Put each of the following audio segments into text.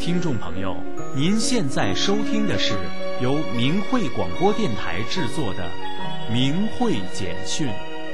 听众朋友，您现在收听的是由明慧广播电台制作的《明慧简讯》。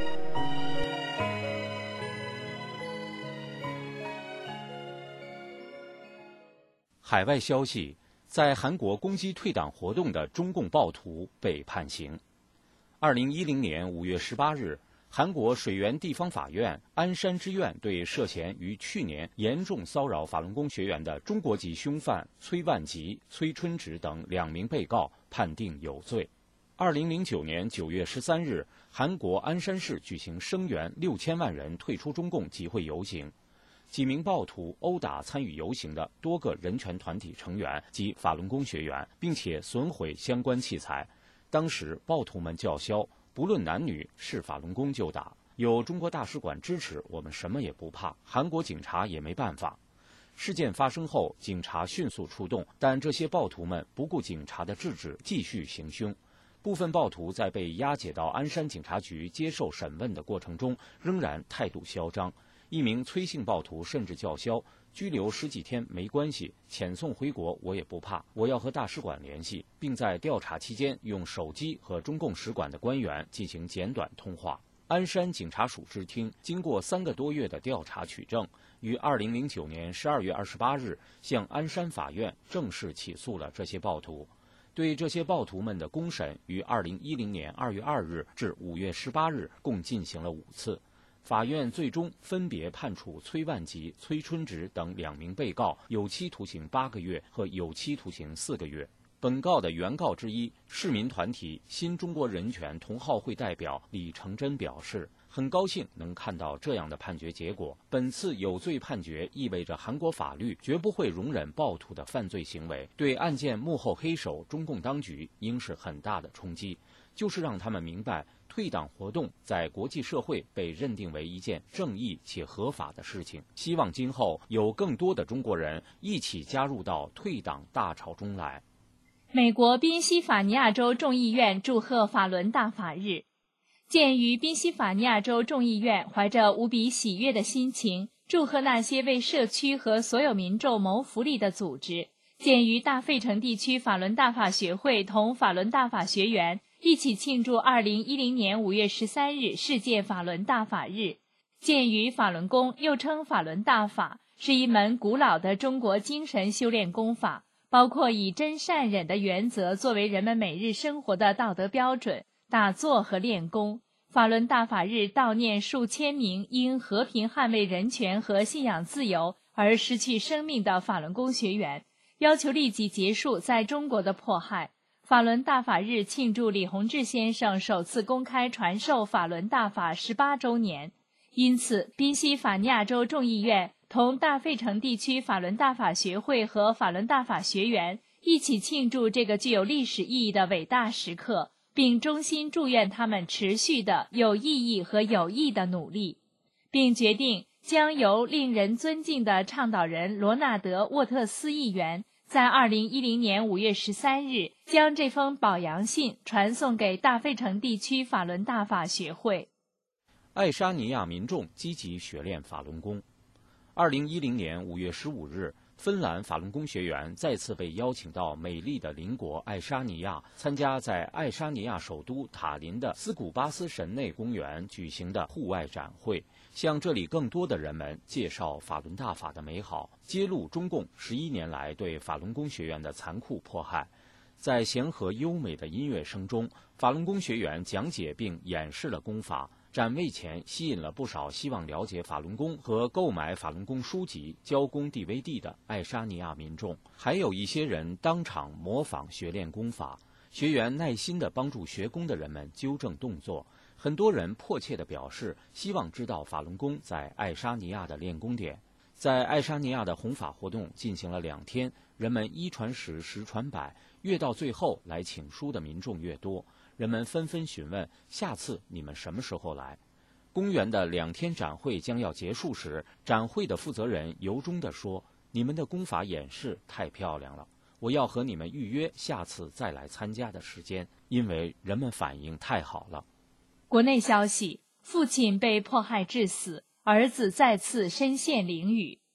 海外消息，在韩国攻击退党活动的中共暴徒被判刑。2010年5月18日，韩国水源地方法院鞍山支院对涉嫌于去年严重骚扰法轮功学员的中国籍凶犯崔万吉、崔春植等2名被告判定有罪。2009年9月13日，韩国鞍山市举行声援6000万人退出中共集会游行，几名暴徒殴打参与游行的多个人权团体成员及法轮功学员，并且损毁相关器材。当时暴徒们叫嚣，不论男女，是法轮功就打，有中国大使馆支持，我们什么也不怕，韩国警察也没办法。事件发生后，警察迅速出动，但这些暴徒们不顾警察的制止，继续行凶。部分暴徒在被押解到鞍山警察局接受审问的过程中，仍然态度嚣张。一名崔姓暴徒甚至叫嚣，拘留10几天没关系，遣送回国我也不怕，我要和大使馆联系，并在调查期间用手机和中共使馆的官员进行简短通话。鞍山警察署支厅经过3个多月的调查取证，于2009年12月28日向鞍山法院正式起诉了这些暴徒。对这些暴徒们的公审于2010年2月2日至5月18日共进行了5次。法院最终分别判处崔万吉、崔春植等2名被告有期徒刑8个月和有期徒刑4个月。本告的原告之一，市民团体新中国人权同好会代表李成珍表示，很高兴能看到这样的判决结果。本次有罪判决意味着韩国法律绝不会容忍暴徒的犯罪行为，对案件幕后黑手中共当局应是很大的冲击，就是让他们明白退党活动在国际社会被认定为一件正义且合法的事情。希望今后有更多的中国人一起加入到退党大潮中来。 美国宾夕法尼亚州众议院祝贺法轮大法日。鉴于宾夕法尼亚州众议院怀着无比喜悦的心情，祝贺那些为社区和所有民众谋福利的组织，鉴于大费城地区法轮大法学会同法轮大法学员一起庆祝2010年5月13日世界法轮大法日。鉴于法轮功又称法轮大法，是一门古老的中国精神修炼功法，包括以真善忍的原则作为人们每日生活的道德标准，打坐和练功。法轮大法日悼念数千名因和平捍卫人权和信仰自由而失去生命的法轮功学员，要求立即结束在中国的迫害。法轮大法日庆祝李洪志先生首次公开传授法轮大法18周年，因此宾夕法尼亚州众议院同大费城地区法轮大法学会和法轮大法学员一起庆祝这个具有历史意义的伟大时刻，并衷心祝愿他们持续的有意义和有益的努力，并决定将由令人尊敬的倡导人罗纳德·沃特斯议员在2010年5月13日将这封保扬信传送给大费城地区法轮大法学会。 爱沙尼亚民众积极学练法轮功。2010年5月15日，芬兰法轮功学员再次被邀请到美丽的邻国爱沙尼亚，参加在爱沙尼亚首都塔林的斯古巴斯神内公园举行的户外展会，向这里更多的人们介绍法轮大法的美好，揭露中共11年来对法轮功学员的残酷迫害。在祥和优美的音乐声中，法轮功学员讲解并演示了功法。展位前吸引了不少希望了解法轮功和购买法轮功书籍、教功 DVD 的爱沙尼亚民众，还有一些人当场模仿学练功法。学员耐心地帮助学功的人们纠正动作，很多人迫切地表示希望知道法轮功在爱沙尼亚的练功点。在爱沙尼亚的弘法活动进行了2天，人们一传十，十传百，越到最后来请书的民众越多。人们纷纷询问下次你们什么时候来。公园的2天展会将要结束时，展会的负责人由衷地说，你们的功法演示太漂亮了，我要和你们预约下次再来参加的时间，因为人们反应太好了。 国内消息，父亲被迫害致死，儿子再次身陷囹圄。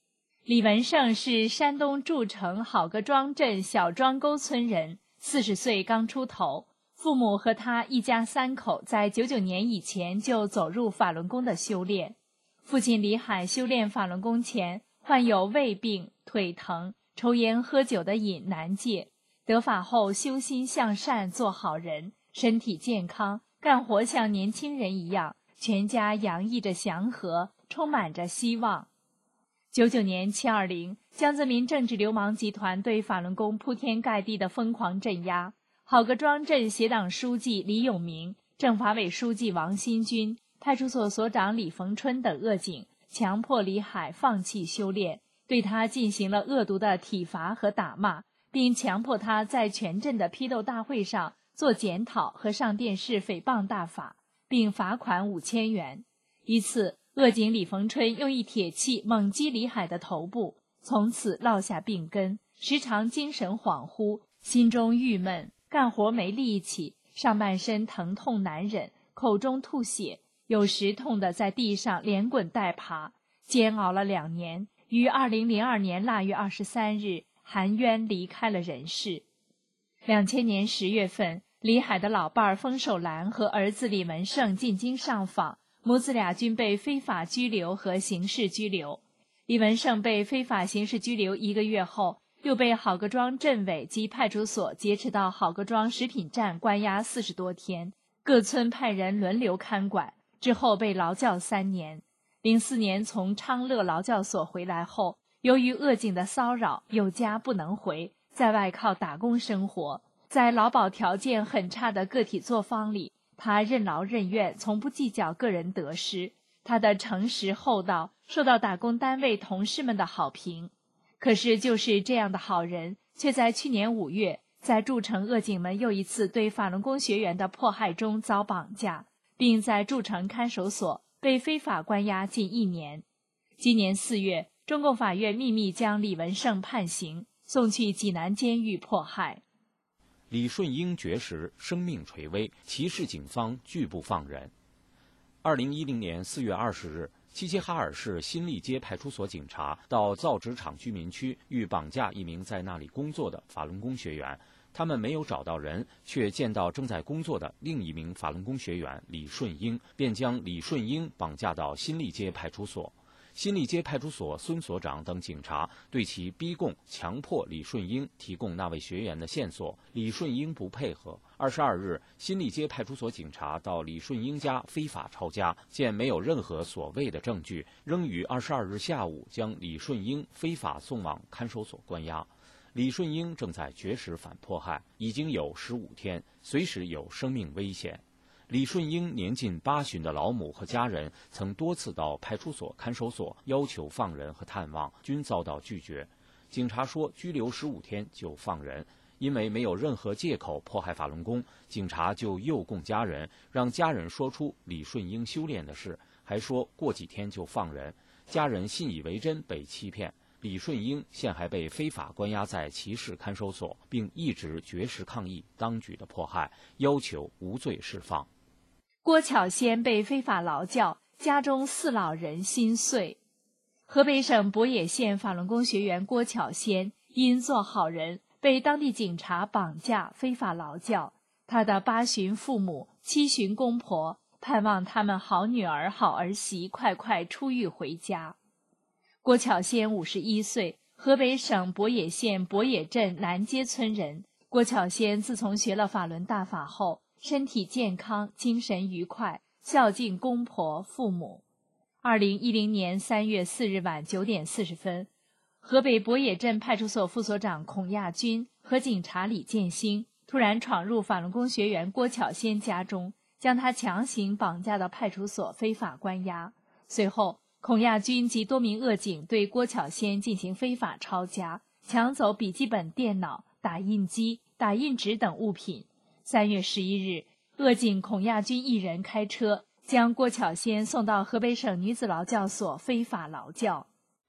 李文胜是山东诸城郝各庄镇小庄沟村人，40岁刚出头。父母和他一家3口在99年以前就走入法轮功的修炼。父亲李海修炼法轮功前患有胃病、腿疼、抽烟喝酒的瘾难戒，得法后修心向善，做好人，身体健康，干活像年轻人一样，全家洋溢着祥和，充满着希望。99年720，江泽民政治流氓集团对法轮功铺天盖地的疯狂镇压。郝各庄镇协党书记李永明、政法委书记王新军、派出所所长李逢春等恶警强迫李海放弃修炼，对他进行了恶毒的体罚和打骂，并强迫他在全镇的批斗大会上做检讨和上电视诽谤大法，并罚款5000元。一次，恶警李逢春用一铁器猛击李海的头部，从此落下病根，时常精神恍惚，心中郁闷，干活没力气，上半身疼痛难忍，口中吐血，有时痛得在地上连滚带爬，煎熬了2年，于2002年腊月23日含冤离开了人世。2000年10月份，李海的老伴封守兰和儿子李文胜进京上访，母子俩均被非法拘留和刑事拘留。李文胜被非法刑事拘留1个月后，又被郝各庄镇委及派出所劫持到郝各庄食品站关押40多天，各村派人轮流看管，之后被劳教3年。04年从昌乐劳教所回来后，由于恶警的骚扰，有家不能回，在外靠打工生活。在劳保条件很差的个体作坊里，他任劳任怨，从不计较个人得失。他的诚实厚道受到打工单位同事们的好评。可是就是这样的好人，却在去年5月，在筑城恶警们又一次对法轮功学员的迫害中遭绑架，并在筑城看守所被非法关押近1年。今年4月，中共法院秘密将李文胜判刑，送去济南监狱迫害。 李顺英绝食，生命垂危，歧视警方拒不放人。2010年4月20日，齐齐哈尔市新立街派出所警察到造纸厂居民区欲绑架一名在那里工作的法轮功学员，他们没有找到人，却见到正在工作的另一名法轮功学员李顺英，便将李顺英绑架到新立街派出所。新立街派出所孙所长等警察对其逼供，强迫李顺英提供那位学员的线索，李顺英不配合。22日，新立街派出所警察到李顺英家非法抄家，见没有任何所谓的证据，仍于22日下午将李顺英非法送往看守所关押。李顺英正在绝食反迫害，已经有15天，随时有生命危险。李顺英年近80的老母和家人曾多次到派出所、看守所要求放人和探望，均遭到拒绝。警察说拘留15天就放人，因为没有任何借口迫害法轮功，警察就诱供家人，让家人说出李顺英修炼的事，还说过几天就放人。家人信以为真，被欺骗。李顺英现还被非法关押在齐市看守所，并一直绝食抗议当局的迫害，要求无罪释放。 郭巧仙被非法劳教，家中4老人心碎。河北省博野县法轮功学员郭巧仙因做好人，被当地警察绑架非法劳教。他的8旬父母、7旬公婆盼望他们好女儿、好儿媳快快出狱回家。郭巧仙51岁，河北省博野县博野镇南街村人。郭巧仙自从学了法轮大法后，身体健康，精神愉快，孝敬公婆父母。2010年3月4日晚9点40分，河北博野镇派出所副所长孔亚军和警察李建兴突然闯入法轮功学员郭巧仙家中，将他强行绑架到派出所非法关押。随后，孔亚军及多名恶警对郭巧仙进行非法抄家，抢走笔记本电脑、打印机、打印纸等物品。3月11日，恶警孔亚军一人开车将郭巧仙送到河北省女子劳教所非法劳教。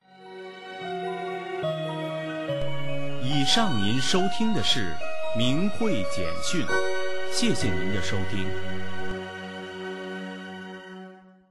以上您收听的是明慧简讯，谢谢您的收听。